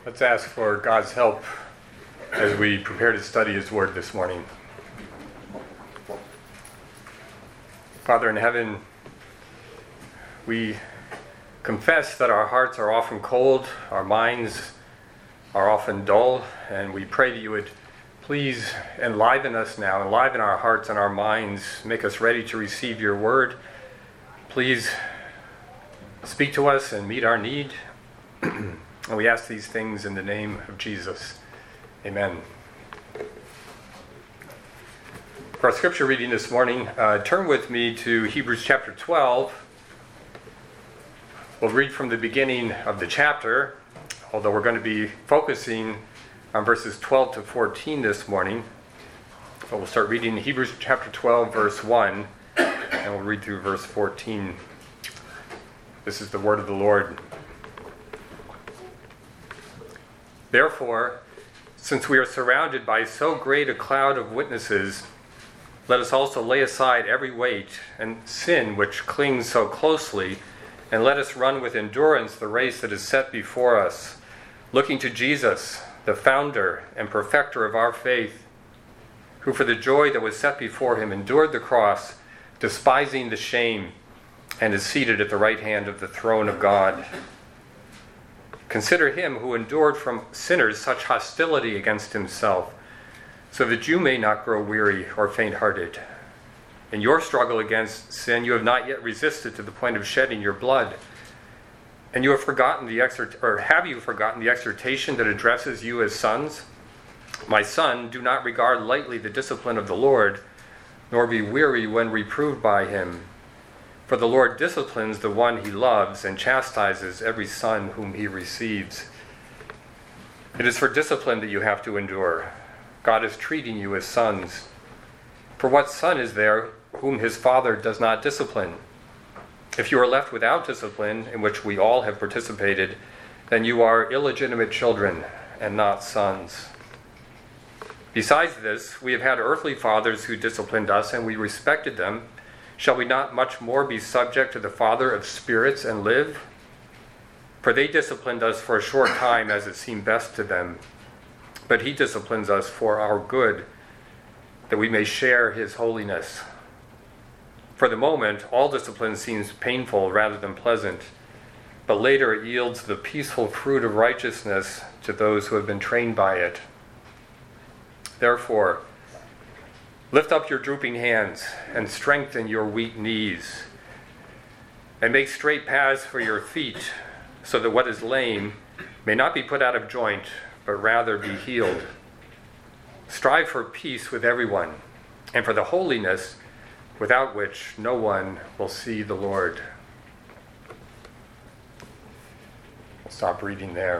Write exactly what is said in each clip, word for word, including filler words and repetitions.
Let's ask for God's help as we prepare to study His Word this morning. Father in heaven, we confess that our hearts are often cold, our minds are often dull, and we pray that you would please enliven us now, enliven our hearts and our minds, make us ready to receive your word. Please speak to us and meet our need. And we ask these things in the name of Jesus. Amen. For our scripture reading this morning, uh, turn with me to Hebrews chapter twelve. We'll read from the beginning of the chapter, although we're going to be focusing on verses twelve to fourteen this morning. So we'll start reading Hebrews chapter twelve, verse one, and we'll read through verse fourteen. This is the word of the Lord. Therefore, since we are surrounded by so great a cloud of witnesses, let us also lay aside every weight and sin which clings so closely, and let us run with endurance the race that is set before us, looking to Jesus, the founder and perfecter of our faith, who for the joy that was set before him endured the cross, despising the shame, and is seated at the right hand of the throne of God. Consider him who endured from sinners such hostility against himself, so that you may not grow weary or faint-hearted. In your struggle against sin, you have not yet resisted to the point of shedding your blood. And you have forgotten the exhort, or have you forgotten the exhortation that addresses you as sons? My son, do not regard lightly the discipline of the Lord, nor be weary when reproved by him. For the Lord disciplines the one he loves and chastises every son whom he receives. It is for discipline that you have to endure. God is treating you as sons. For what son is there whom his father does not discipline? If you are left without discipline, in which we all have participated, then you are illegitimate children and not sons. Besides this, we have had earthly fathers who disciplined us, and we respected them. Shall we not much more be subject to the Father of spirits and live? For they disciplined us for a short time as it seemed best to them, but he disciplines us for our good, that we may share his holiness. For the moment, all discipline seems painful rather than pleasant, but later it yields the peaceful fruit of righteousness to those who have been trained by it. Therefore, lift up your drooping hands and strengthen your weak knees, and make straight paths for your feet, so that what is lame may not be put out of joint, but rather be healed. Strive for peace with everyone, and for the holiness without which no one will see the Lord. I'll stop reading there.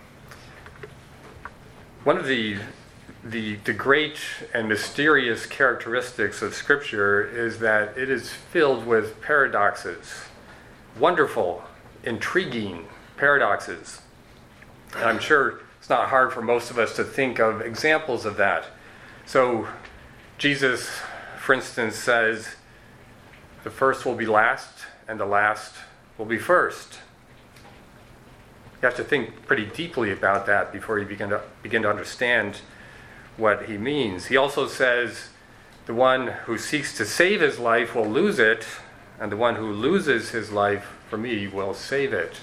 One of the The, the great and mysterious characteristics of Scripture is that it is filled with paradoxes, wonderful, intriguing paradoxes. And I'm sure it's not hard for most of us to think of examples of that. So Jesus, for instance, says, the first will be last, and the last will be first. You have to think pretty deeply about that before you begin to begin to understand what he means. He also says the one who seeks to save his life will lose it, and the one who loses his life for me will save it.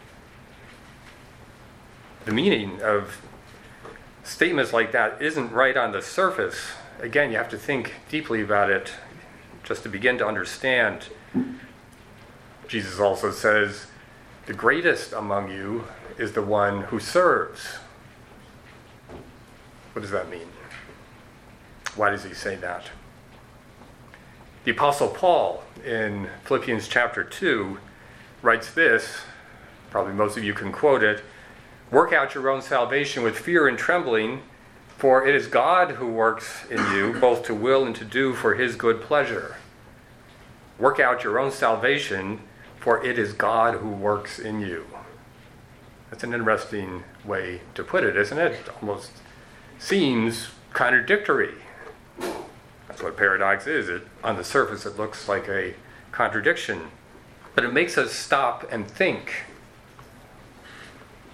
The meaning of statements like that isn't right on the surface. Again, you have to think deeply about it just to begin to understand. Jesus also says, the greatest among you is the one who serves. What does that mean? Why does he say that? The Apostle Paul in Philippians chapter two writes this, probably most of you can quote it, work out your own salvation with fear and trembling, for it is God who works in you both to will and to do for his good pleasure. Work out your own salvation, for it is God who works in you. That's an interesting way to put it, isn't it? It almost seems contradictory. That's what paradox is. It, on the surface, it looks like a contradiction. But it makes us stop and think.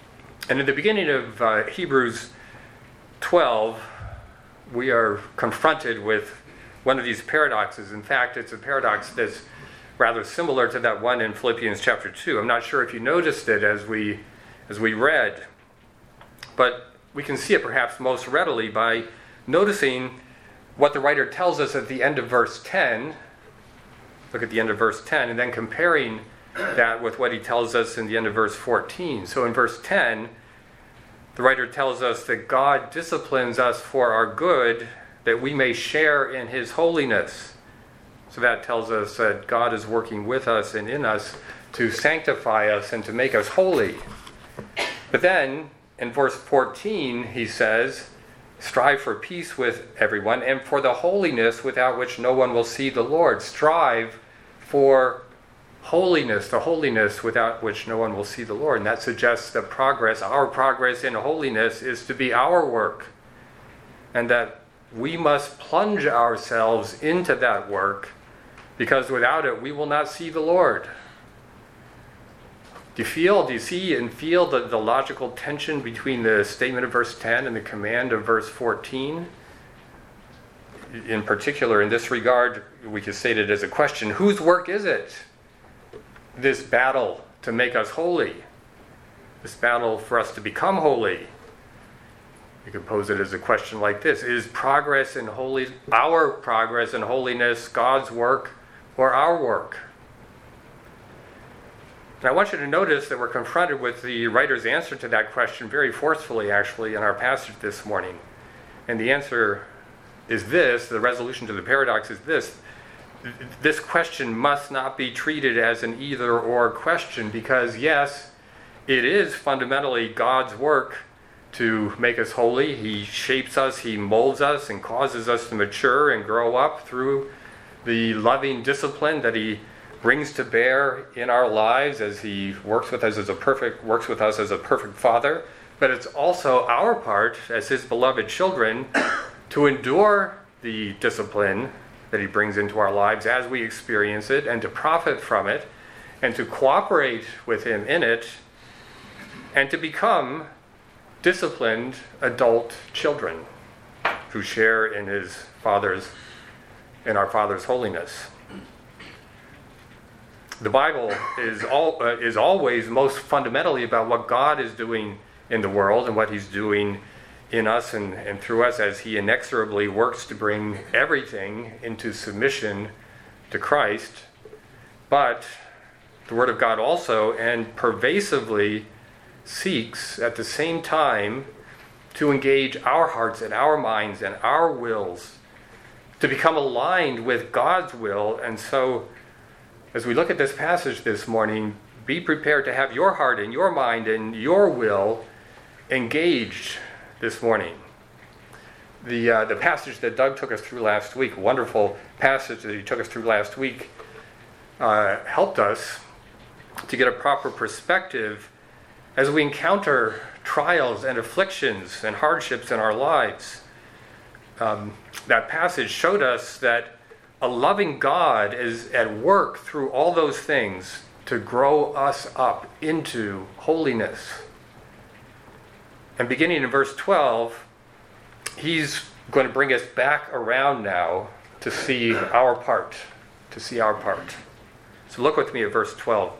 And in the beginning of uh, Hebrews twelve, we are confronted with one of these paradoxes. In fact, it's a paradox that's rather similar to that one in Philippians chapter two. I'm not sure if you noticed it as we as we read, but we can see it perhaps most readily by noticing what the writer tells us at the end of verse ten. Look at the end of verse ten, and then comparing that with what he tells us in the end of verse fourteen. So in verse ten, the writer tells us that God disciplines us for our good, that we may share in his holiness. So that tells us that God is working with us and in us to sanctify us and to make us holy. But then, in verse fourteen, he says, strive for peace with everyone and for the holiness without which no one will see the Lord. Strive for holiness, the holiness without which no one will see the Lord. And that suggests that progress, our progress in holiness, is to be our work. And that we must plunge ourselves into that work, because without it, we will not see the Lord. Do you feel, do you see and feel the, the logical tension between the statement of verse ten and the command of verse fourteen? In particular, in this regard, we could state it as a question: whose work is it, this battle to make us holy? This battle for us to become holy? You could pose it as a question like this: is progress in holy, our progress in holiness, God's work or our work? And I want you to notice that we're confronted with the writer's answer to that question very forcefully, actually, in our passage this morning. And the answer is this, the resolution to the paradox is this: this question must not be treated as an either-or question, because yes, it is fundamentally God's work to make us holy. He shapes us, he molds us, and causes us to mature and grow up through the loving discipline that he brings to bear in our lives as he works with us as a perfect works with us as a perfect father. But it's also our part as his beloved children to endure the discipline that he brings into our lives as we experience it, and to profit from it, and to cooperate with him in it, and to become disciplined adult children who share in his father's in our Father's holiness. The Bible is all uh, is always most fundamentally about what God is doing in the world and what he's doing in us and, and through us as he inexorably works to bring everything into submission to Christ. But the Word of God also and pervasively seeks at the same time to engage our hearts and our minds and our wills to become aligned with God's will. And so, as we look at this passage this morning, be prepared to have your heart and your mind and your will engaged this morning. The uh, the passage that Doug took us through last week, a wonderful passage that he took us through last week, uh, helped us to get a proper perspective as we encounter trials and afflictions and hardships in our lives. Um, that passage showed us that a loving God is at work through all those things to grow us up into holiness. And beginning in verse twelve, he's going to bring us back around now to see our part, to see our part. So look with me at verse twelve.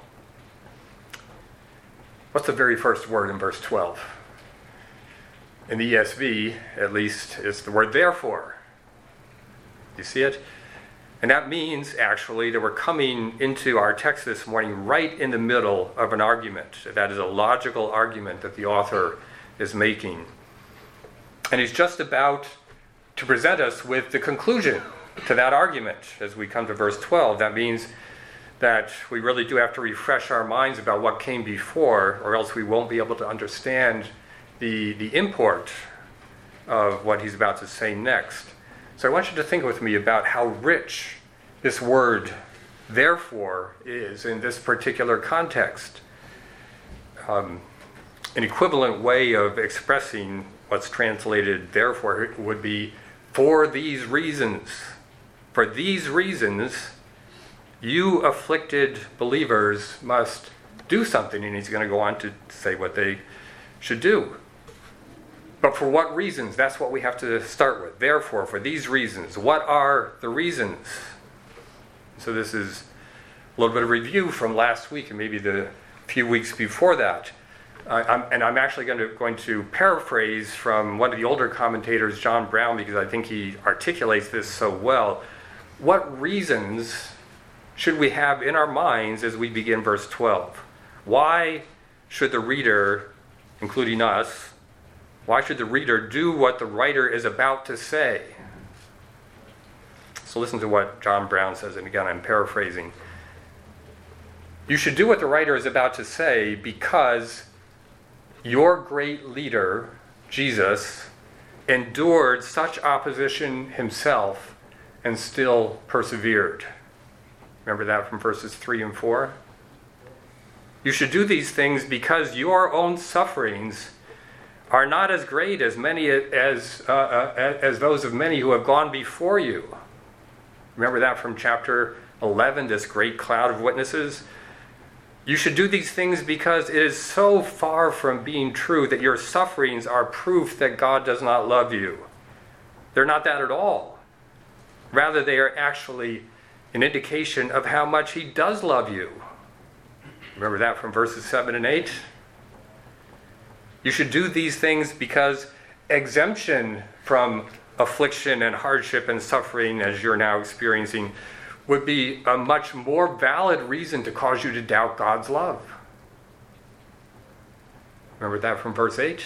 What's the very first word in verse twelve? In the E S V, at least, it's the word therefore. You see it? And that means, actually, that we're coming into our text this morning right in the middle of an argument. That is a logical argument that the author is making. And he's just about to present us with the conclusion to that argument as we come to verse twelve. That means that we really do have to refresh our minds about what came before, or else we won't be able to understand the, the import of what he's about to say next. So I want you to think with me about how rich this word, therefore, is in this particular context. Um, an equivalent way of expressing what's translated therefore would be, for these reasons. For these reasons, you afflicted believers must do something. And he's going to go on to say what they should do. But for what reasons? That's what we have to start with. Therefore, for these reasons. What are the reasons? So this is a little bit of review from last week and maybe the few weeks before that. Uh, I'm, and I'm actually going to, going to paraphrase from one of the older commentators, John Brown, because I think he articulates this so well. What reasons should we have in our minds as we begin verse twelve? Why should the reader, including us, why should the reader do what the writer is about to say? So listen to what John Brown says, and again, I'm paraphrasing. You should do what the writer is about to say because your great leader, Jesus, endured such opposition himself and still persevered. Remember that from verses three and four? You should do these things because your own sufferings are not as great as many as uh, uh, as those of many who have gone before you. Remember that from chapter eleven, this great cloud of witnesses? You should do these things because it is so far from being true that your sufferings are proof that God does not love you. They're not that at all. Rather, they are actually an indication of how much he does love you. Remember that from verses seven and eight? You should do these things because exemption from affliction and hardship and suffering, as you're now experiencing, would be a much more valid reason to cause you to doubt God's love. Remember that from verse eight?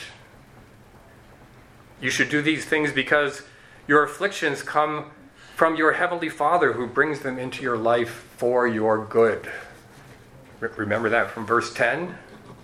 You should do these things because your afflictions come from your heavenly Father who brings them into your life for your good. Remember that from verse ten?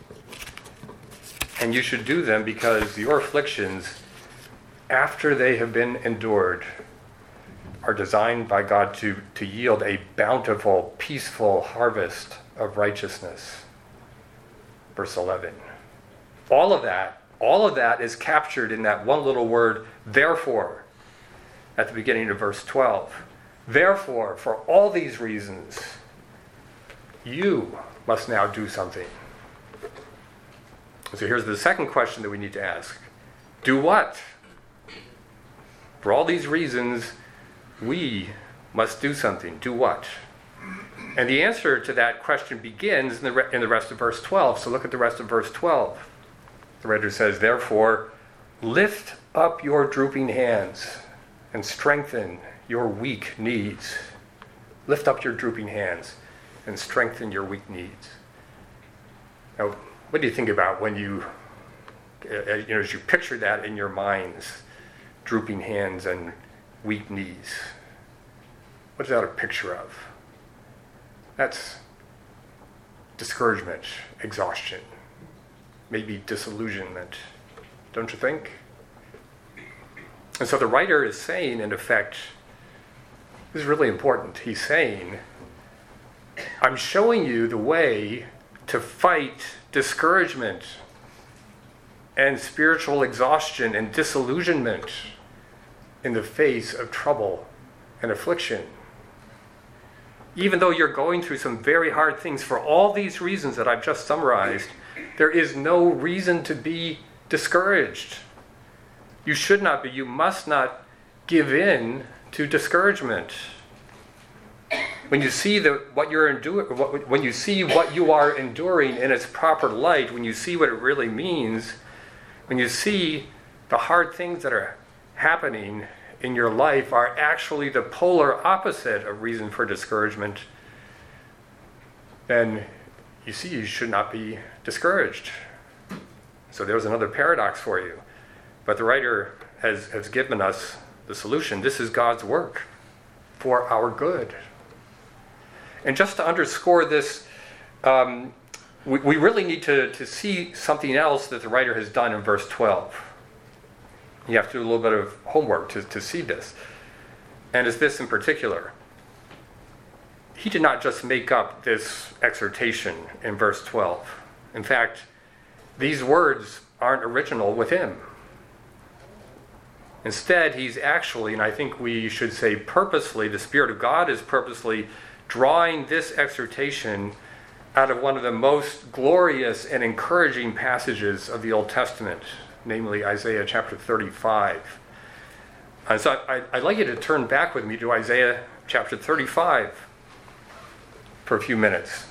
And you should do them because your afflictions, after they have been endured, are designed by God to, to yield a bountiful, peaceful harvest of righteousness. Verse eleven. All of that, all of that is captured in that one little word, therefore, at the beginning of verse twelve. Therefore, for all these reasons, you must now do something. So here's the second question that we need to ask. Do what? For all these reasons, we must do something. Do what? And the answer to that question begins in the, re- in the rest of verse twelve. So look at the rest of verse twelve. The writer says, therefore, lift up your drooping hands and strengthen your weak knees. Lift up your drooping hands and strengthen your weak knees. Now, what do you think about when you, uh, you know, as you picture that in your minds, drooping hands and weak knees? What is that a picture of? That's discouragement, exhaustion, maybe disillusionment, don't you think? And so the writer is saying, in effect, this is really important. He's saying, I'm showing you the way to fight discouragement and spiritual exhaustion and disillusionment in the face of trouble and affliction. Even though you're going through some very hard things, for all these reasons that I've just summarized, there is no reason to be discouraged. You should not be. You must not give in to discouragement. When you see the, what you're enduring, when you see what you are enduring in its proper light, when you see what it really means, when you see the hard things that are happening in your life are actually the polar opposite of reason for discouragement, then you see you should not be discouraged. So there's another paradox for you. But the writer has, has given us the solution. This is God's work for our good. And just to underscore this, um, we, we really need to, to see something else that the writer has done in verse twelve. You have to do a little bit of homework to, to see this. And it's this in particular. He did not just make up this exhortation in verse twelve. In fact, these words aren't original with him. Instead, he's actually, and I think we should say purposely, the Spirit of God is purposely drawing this exhortation out of one of the most glorious and encouraging passages of the Old Testament, namely Isaiah chapter thirty-five. And so I, I'd like you to turn back with me to Isaiah chapter thirty-five for a few minutes.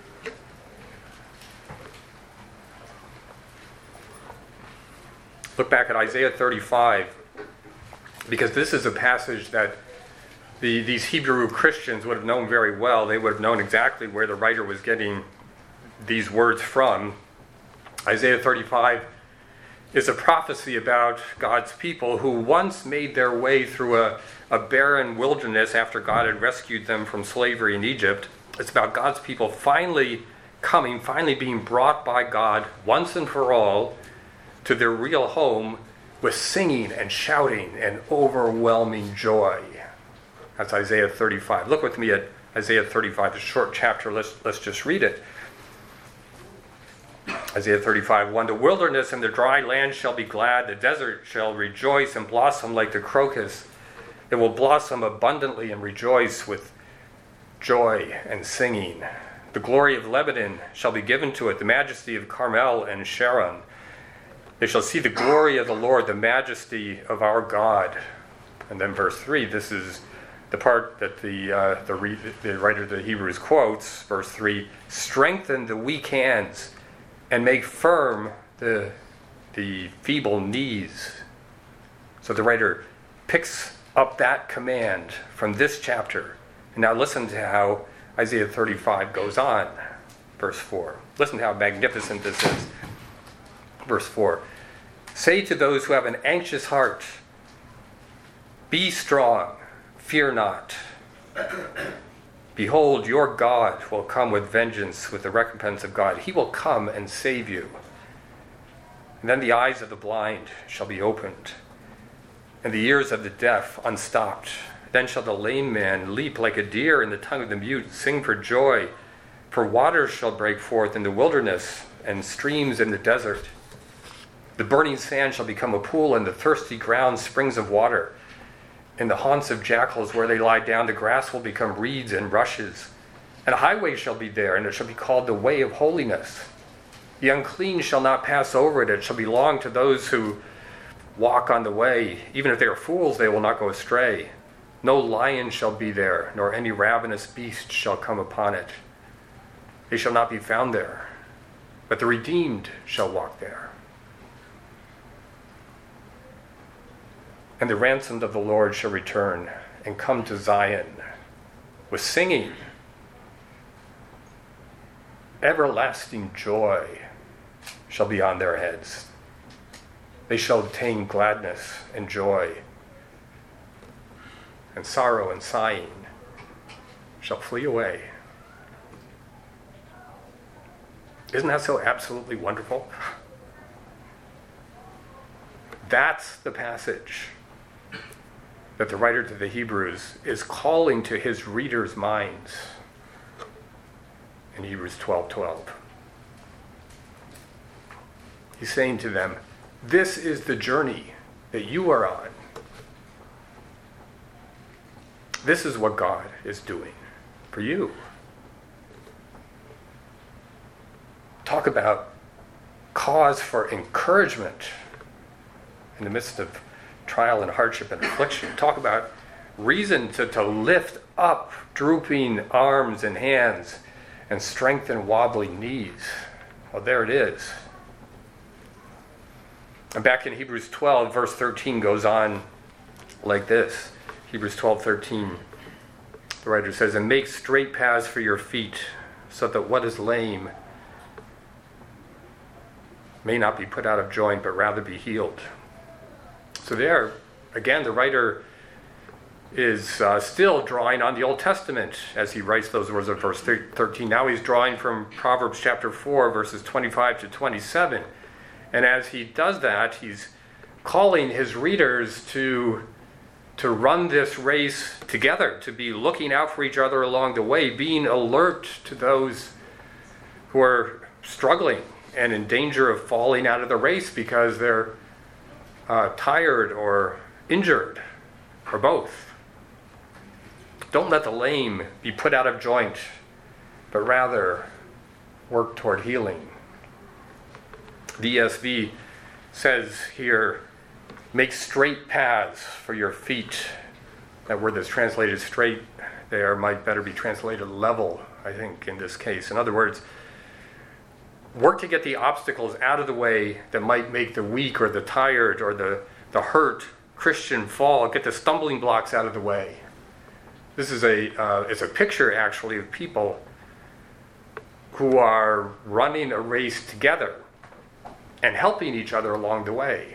Look back at Isaiah thirty-five, because this is a passage that the, these Hebrew Christians would have known very well. They would have known exactly where the writer was getting these words from. Isaiah thirty-five is a prophecy about God's people who once made their way through a, a barren wilderness after God had rescued them from slavery in Egypt. It's about God's people finally coming, finally being brought by God once and for all to their real home with singing and shouting and overwhelming joy. That's Isaiah thirty-five. Look with me at Isaiah thirty-five, a short chapter. Let's, let's just read it. Isaiah thirty-five, one, the wilderness and the dry land shall be glad, the desert shall rejoice and blossom like the crocus. It will blossom abundantly and rejoice with joy and singing. The glory of Lebanon shall be given to it, the majesty of Carmel and Sharon. They shall see the glory of the Lord, the majesty of our God. And then verse three, this is the part that the uh, the, re- the writer of the Hebrews quotes, verse three, strengthen the weak hands and make firm the, the feeble knees. So the writer picks up that command from this chapter. And now listen to how Isaiah thirty-five goes on. Verse four. Listen to how magnificent this is. Verse four. Say to those who have an anxious heart, be strong, fear not. Behold, your God will come with vengeance, with the recompense of God. He will come and save you. And then the eyes of the blind shall be opened, and the ears of the deaf unstopped. Then shall the lame man leap like a deer, and the tongue of the mute sing for joy. For waters shall break forth in the wilderness, and streams in the desert. The burning sand shall become a pool, and the thirsty ground springs of water. In the haunts of jackals where they lie down, the grass will become reeds and rushes. And a highway shall be there, and it shall be called the way of holiness. The unclean shall not pass over it. It shall belong to those who walk on the way. Even if they are fools, they will not go astray. No lion shall be there, nor any ravenous beast shall come upon it. They shall not be found there, but the redeemed shall walk there. And the ransomed of the Lord shall return and come to Zion with singing. Everlasting joy shall be on their heads. They shall obtain gladness and joy, and sorrow and sighing shall flee away. Isn't that so absolutely wonderful? That's the passage that the writer to the Hebrews is calling to his readers' minds in Hebrews twelve twelve. He's saying to them, this is the journey that you are on. This is what God is doing for you. Talk about cause for encouragement in the midst of trial and hardship and affliction. Talk about reason to, to lift up drooping arms and hands and strengthen wobbly knees. Well, there it is. And back in Hebrews twelve, verse thirteen goes on like this. Hebrews twelve thirteen, the writer says, and make straight paths for your feet, so that what is lame may not be put out of joint, but rather be healed. So there, again, the writer is uh, still drawing on the Old Testament as he writes those words of verse thirteen. Now he's drawing from Proverbs chapter four, verses twenty-five to twenty-seven. And as he does that, he's calling his readers to, to run this race together, to be looking out for each other along the way, being alert to those who are struggling and in danger of falling out of the race because they're uh, tired or injured, or both. Don't let the lame be put out of joint, but rather work toward healing. The E S V says here, make straight paths for your feet. That word that's translated straight there might better be translated level, I think, in this case. In other words, work to get the obstacles out of the way that might make the weak or the tired or the, the hurt Christian fall. Get the stumbling blocks out of the way. This is a uh, it's a picture, actually, of people who are running a race together and helping each other along the way.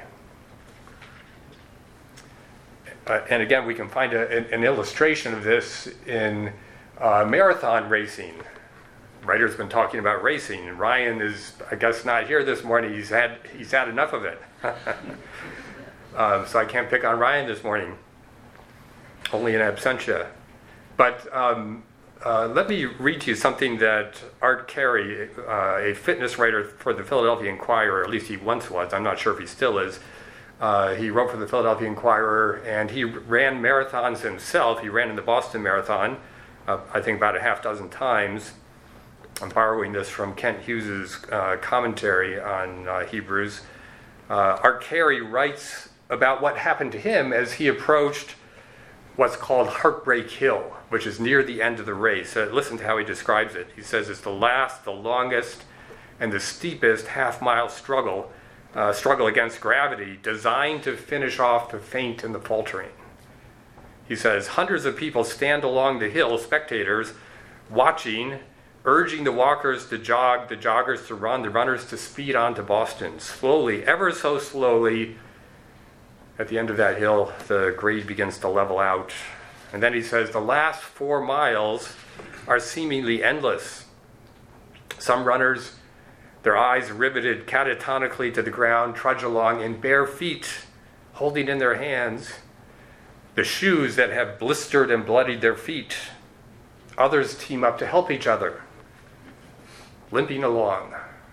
Uh, and again, we can find a, an, an illustration of this in uh, marathon racing. Writer's been talking about racing, and Ryan is, I guess, not here this morning. He's had he's had enough of it. um, so I can't pick on Ryan this morning, only in absentia. But um, uh, let me read to you something that Art Carey, uh, a fitness writer for the Philadelphia Inquirer, at least he once was, I'm not sure if he still is. Uh, he wrote for the Philadelphia Inquirer, and he ran marathons himself. He ran in the Boston Marathon, uh, I think about a half dozen times. I'm borrowing this from Kent Hughes's uh, commentary on uh, Hebrews. Uh, Art Carey writes about what happened to him as he approached what's called Heartbreak Hill, which is near the end of the race. Uh, listen to how he describes it. He says it's the last, the longest, and the steepest half-mile struggle, uh, struggle against gravity, designed to finish off the faint and the faltering. He says, hundreds of people stand along the hill, spectators, watching, urging the walkers to jog, the joggers to run, the runners to speed on to Boston. Slowly, ever so slowly, at the end of that hill, the grade begins to level out. And then he says, the last four miles are seemingly endless. Some runners, their eyes riveted catatonically to the ground, trudge along in bare feet, holding in their hands the shoes that have blistered and bloodied their feet. Others team up to help each other, limping along,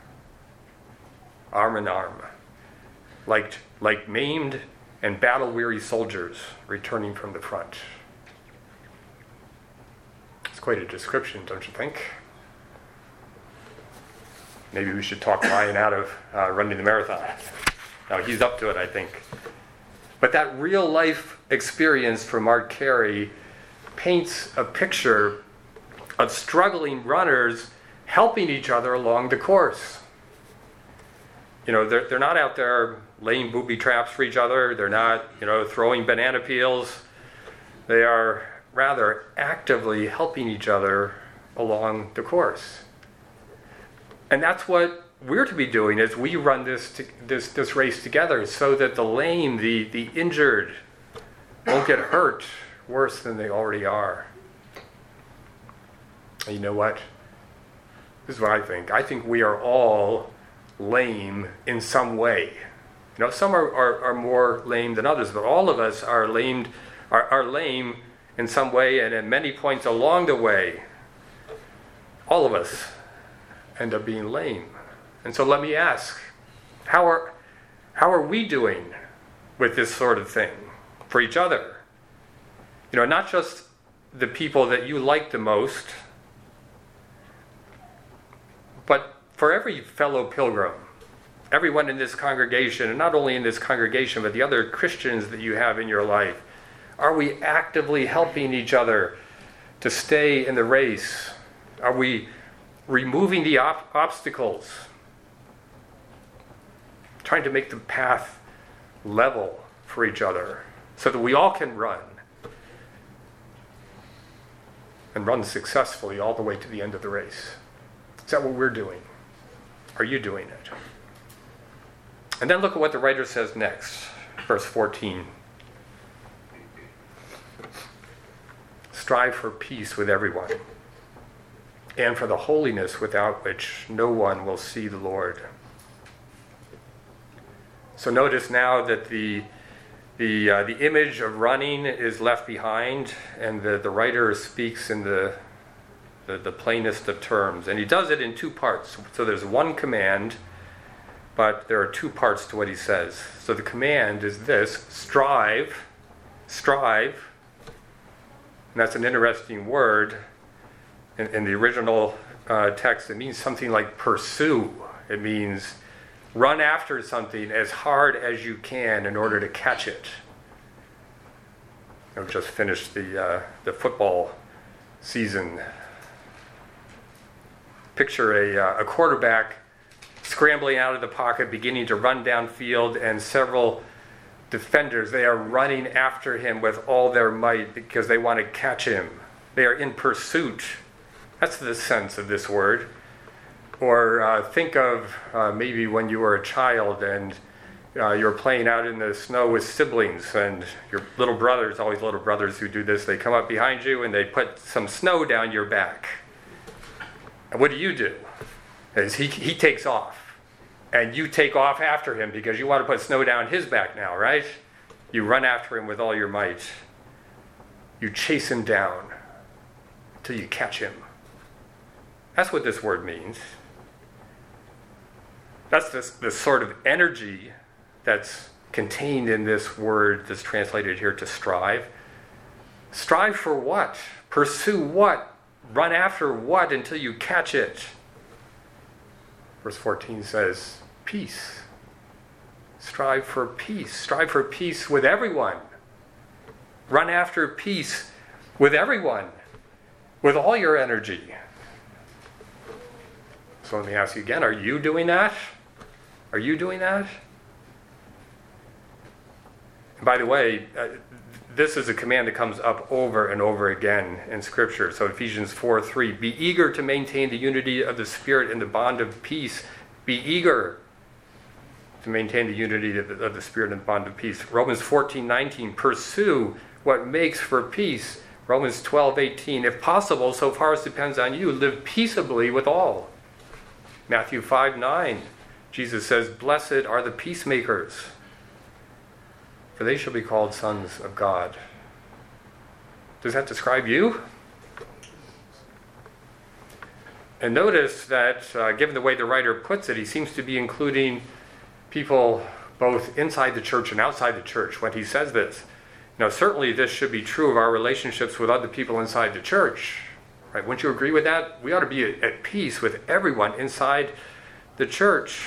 arm in arm, like, like maimed and battle-weary soldiers returning from the front. It's quite a description, don't you think? Maybe we should talk Ryan out of uh, running the marathon. Now, he's up to it, I think. But that real-life experience from Art Carey paints a picture of struggling runners helping each other along the course. You know, they're, they're not out there laying booby traps for each other. They're not, you know, throwing banana peels. They are rather actively helping each other along the course. And that's what we're to be doing as we run this to, this this race together, so that the lame, the, the injured, won't get hurt worse than they already are. And you know what? This is what I think. I think we are all lame in some way. You know, some are, are, are more lame than others, but all of us are lamed, are, are lame in some way, and at many points along the way, all of us end up being lame. And so let me ask, how are how are we doing with this sort of thing for each other? You know, not just the people that you like the most, but for every fellow pilgrim, everyone in this congregation, and not only in this congregation, but the other Christians that you have in your life. Are we actively helping each other to stay in the race? Are we removing the op- obstacles? Trying to make the path level for each other so that we all can run and run successfully all the way to the end of the race. Is that what we're doing? Are you doing it? And then look at what the writer says next, verse fourteen. Strive for peace with everyone, and for the holiness without which no one will see the Lord. So notice now that the the uh, the image of running is left behind, and the, the writer speaks in the, the the plainest of terms, and he does it in two parts. So there's one command, but there are two parts to what he says. So the command is this: strive, strive. And that's an interesting word. In, in the original uh, text, it means something like pursue. It means run after something as hard as you can in order to catch it. I've just finished the uh, the football season. Picture a, uh, a quarterback scrambling out of the pocket, beginning to run downfield, and several defenders, they are running after him with all their might because they want to catch him. They are in pursuit. That's the sense of this word. Or uh, think of uh, maybe when you were a child and uh, you were playing out in the snow with siblings, and your little brothers, always little brothers who do this, they come up behind you and they put some snow down your back. And what do you do? Is he, he takes off. And you take off after him because you want to put snow down his back now, right? You run after him with all your might. You chase him down till you catch him. That's what this word means. That's the, the sort of energy that's contained in this word that's translated here to strive. Strive for what? Pursue what? Run after what until you catch it? Verse fourteen says, peace. Strive for peace. Strive for peace with everyone. Run after peace with everyone, with all your energy. So let me ask you again, are you doing that? Are you doing that? And by the way, uh, this is a command that comes up over and over again in Scripture. So Ephesians four three, be eager to maintain the unity of the Spirit in the bond of peace. Be eager to maintain the unity of the, of the Spirit in the bond of peace. Romans fourteen nineteen, pursue what makes for peace. Romans twelve eighteen, if possible, so far as depends on you, live peaceably with all. Matthew five nine, Jesus says, blessed are the peacemakers, for they shall be called sons of God. Does that describe you? And notice that, uh, given the way the writer puts it, he seems to be including people both inside the church and outside the church when he says this. Now, certainly this should be true of our relationships with other people inside the church. Right? Wouldn't you agree with that? We ought to be at, at peace with everyone inside the church.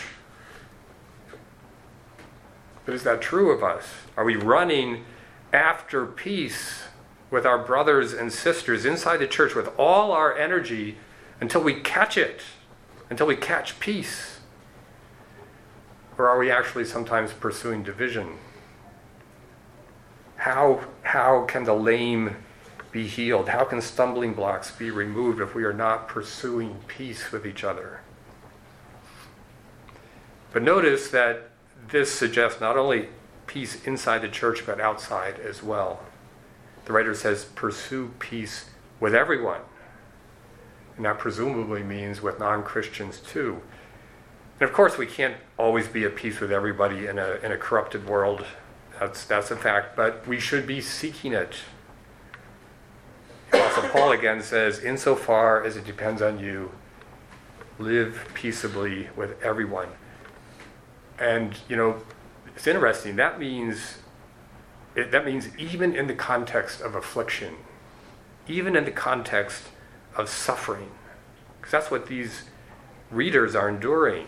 But is that true of us? Are we running after peace with our brothers and sisters inside the church with all our energy until we catch it, until we catch peace? Or are we actually sometimes pursuing division? How, how can the lame be healed? How can stumbling blocks be removed if we are not pursuing peace with each other? But notice that this suggests not only peace inside the church, but outside as well. The writer says, pursue peace with everyone. And that presumably means with non-Christians too. And of course, we can't always be at peace with everybody in a, in a corrupted world. That's, that's a fact, but we should be seeking it. Apostle Paul again says, insofar as it depends on you, live peaceably with everyone. And, you know, it's interesting. That means, it, that means even in the context of affliction, even in the context of suffering, because that's what these readers are enduring.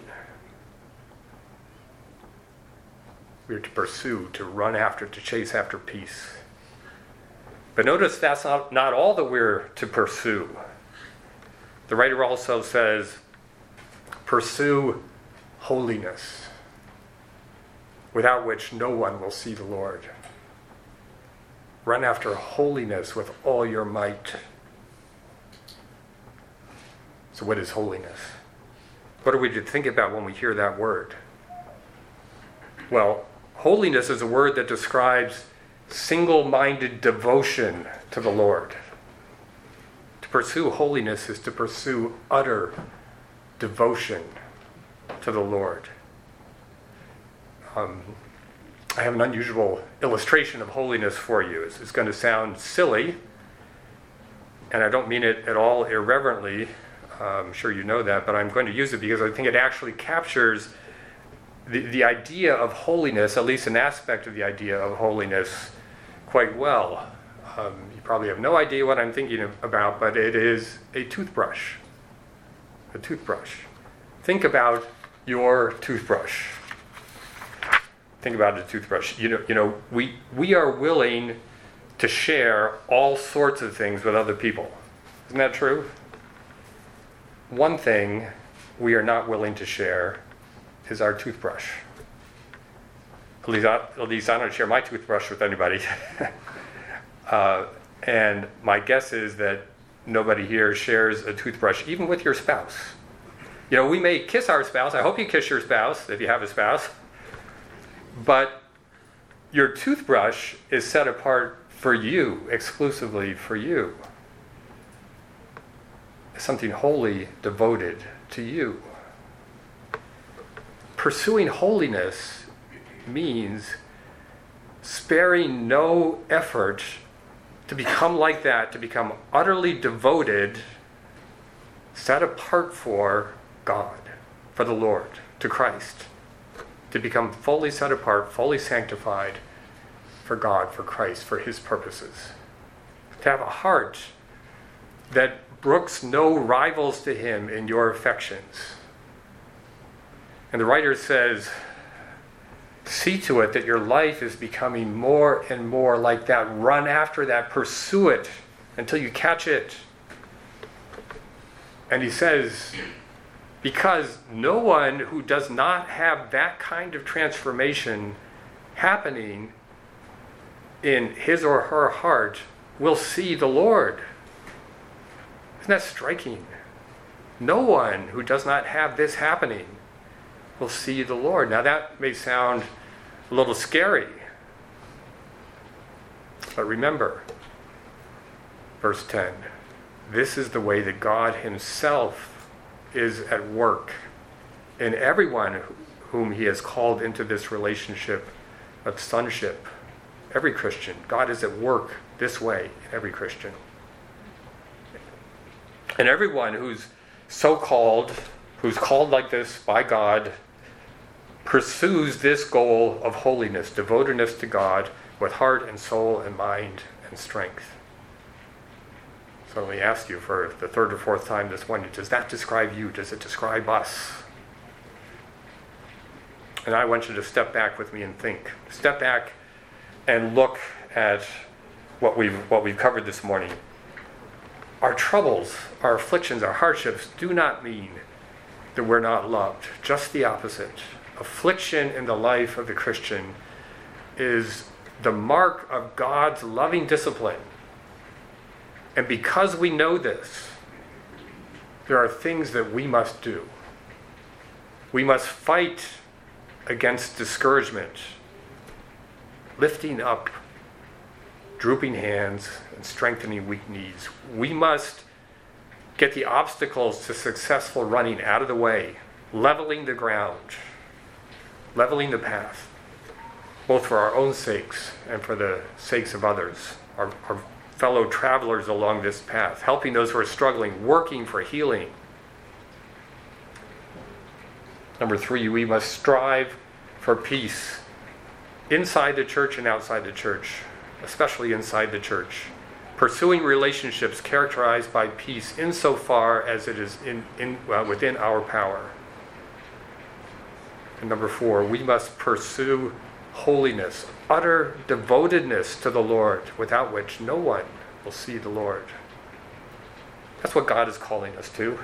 We're to pursue, to run after, to chase after peace. But notice that's not, not all that we're to pursue. The writer also says, pursue holiness, without which no one will see the Lord. Run after holiness with all your might. So what is holiness? What are we to think about when we hear that word? Well, holiness is a word that describes single-minded devotion to the Lord. To pursue holiness is to pursue utter devotion to the Lord. Um, I have an unusual illustration of holiness for you. It's, it's going to sound silly, and I don't mean it at all irreverently. Uh, I'm sure you know that, but I'm going to use it because I think it actually captures the, the idea of holiness, at least an aspect of the idea of holiness, quite well. Um, you probably have no idea what I'm thinking of, about, but it is a toothbrush. a toothbrush. Think about your toothbrush. Think about a toothbrush. You know, you know, we we are willing to share all sorts of things with other people. Isn't that true? One thing we are not willing to share is our toothbrush. At least I, at least I don't share my toothbrush with anybody. uh, and my guess is that nobody here shares a toothbrush, even with your spouse. You know, we may kiss our spouse. I hope you kiss your spouse if you have a spouse. But your toothbrush is set apart for you, exclusively for you. It's something wholly devoted to you. Pursuing holiness means sparing no effort to become like that, to become utterly devoted, set apart for God, for the Lord, to Christ. To become fully set apart, fully sanctified for God, for Christ, for His purposes. To have a heart that brooks no rivals to Him in your affections. And the writer says, see to it that your life is becoming more and more like that. Run after that, pursue it until you catch it. And he says, because no one who does not have that kind of transformation happening in his or her heart will see the Lord. Isn't that striking? No one who does not have this happening will see the Lord. Now that may sound a little scary. But remember, verse ten, this is the way that God Himself is at work in everyone whom He has called into this relationship of sonship. Every Christian. God is at work this way in every Christian. And everyone who's so-called, who's called like this by God, pursues this goal of holiness, devotedness to God, with heart and soul and mind and strength. So let me ask you for the third or fourth time this morning, does that describe you? Does it describe us? And I want you to step back with me and think. Step back and look at what we've what we've covered this morning. Our troubles, our afflictions, our hardships do not mean that we're not loved. Just the opposite. Affliction in the life of the Christian is the mark of God's loving discipline. And because we know this, there are things that we must do. We must fight against discouragement, lifting up drooping hands and strengthening weak knees. We must get the obstacles to successful running out of the way, leveling the ground, leveling the path, both for our own sakes and for the sakes of others, our, our fellow travelers along this path, helping those who are struggling, working for healing. Number three, we must strive for peace inside the church and outside the church, especially inside the church, pursuing relationships characterized by peace insofar as it is in, in uh, within our power. And number four, we must pursue holiness, utter devotedness to the Lord, without which no one will see the Lord. That's what God is calling us to.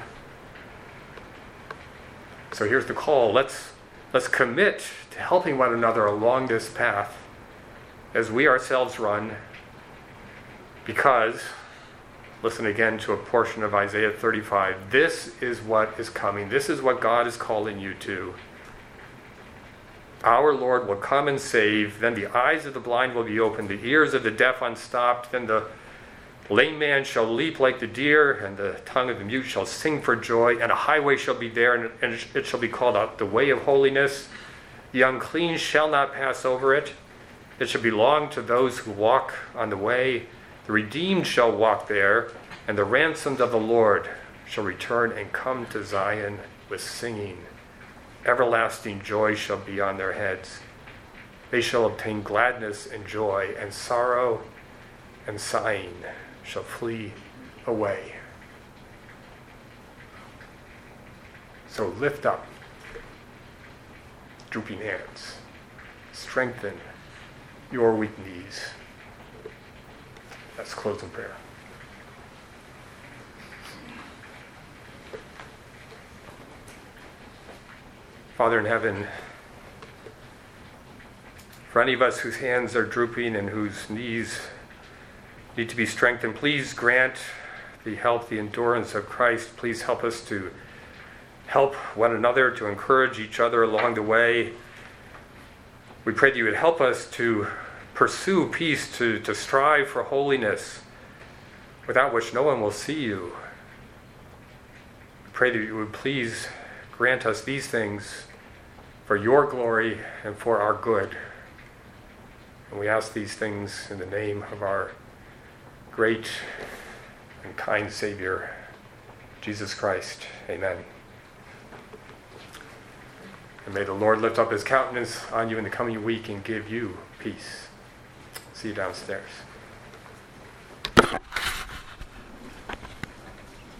So here's the call. Let's let's commit to helping one another along this path as we ourselves run, because, listen again to a portion of Isaiah thirty-five, this is what is coming. This is what God is calling you to. Our Lord will come and save. Then the eyes of the blind will be opened, the ears of the deaf unstopped. Then the lame man shall leap like the deer, and the tongue of the mute shall sing for joy. And a highway shall be there, and it shall be called out the way of holiness. The unclean shall not pass over it. It shall belong to those who walk on the way. The redeemed shall walk there, and the ransomed of the Lord shall return and come to Zion with singing. Everlasting joy shall be on their heads. They shall obtain gladness and joy, and sorrow and sighing shall flee away. So lift up drooping hands. Strengthen your weak knees. Let's close in prayer. Father in heaven, for any of us whose hands are drooping and whose knees need to be strengthened, please grant the help, the endurance of Christ. Please help us to help one another, to encourage each other along the way. We pray that you would help us to pursue peace, to, to strive for holiness, without which no one will see you. We pray that you would please grant us these things for your glory and for our good. And we ask these things in the name of our great and kind Savior, Jesus Christ. Amen. And may the Lord lift up his countenance on you in the coming week and give you peace. See you downstairs.